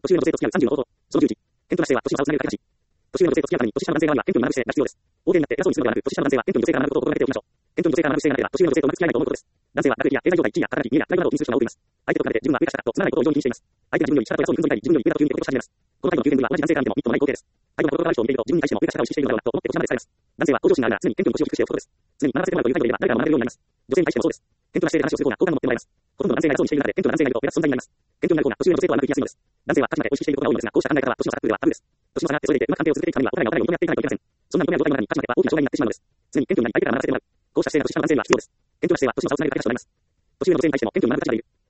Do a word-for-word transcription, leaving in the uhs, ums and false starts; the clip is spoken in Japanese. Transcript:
年上の女性と付き合うさんじゅうの方法。そのじゅういち、謙虚な姿勢は年の差をつなげる鍵。年上の女性と付き合うために、年下の男性側には謙虚に学ぶ姿勢が必要です。大手になって偉そうにするのではなく、年下の男性は謙虚に女性から学ぶことを心がけておきましょう。謙虚に女性から学ぶ姿勢がなければ、年上の女性とうまく付き合えないと思うことです。男性は学歴や経済状態、地位や働き、家やプライドなどを気にする人が多くいます。相手と比べて自分は上か下かとつまらないことを非常に気にしています。相手が自分より下だと偉そうに踏んづいたり、自分より上だと急にことをし始めます。この態度の急変には同じ男性から見てもみっともない光景です。態度が心がある人を見ていると、自分に対しても上か下かを意識しているのだろうなと思って腰がなでされます。男性は向上心があるなら常に謙虚に腰を低くしておくことです。常に学ばせてもらうという態度でいれば誰からも学べるようになります。女性に対してもそうです。謙虚な姿勢で話をする方が好感を持ってもらえます。ほとんどの男性が偉そうにしている中で謙虚な男性がいると目立つ存在になります。謙虚になる方が年上の女性とはうまくいきやすいのです。男性は価値まで意識していることが多いのですが、こうした考え方は年の差がではタブーです。年の差があってそれでいてうまく関係を続けていくためにはお互いがお互いを認め合っていかないといけません。そんな認め合う状態の中に価値までは大きな障害になってしまうのです。常に謙虚になり相手から学ばせてもらう。こうした姿勢が年下の男性には必要です。謙虚な姿勢は年の差をつなげる架け橋となります。年上の女性に対しても謙虚に学ぶ価値がいる。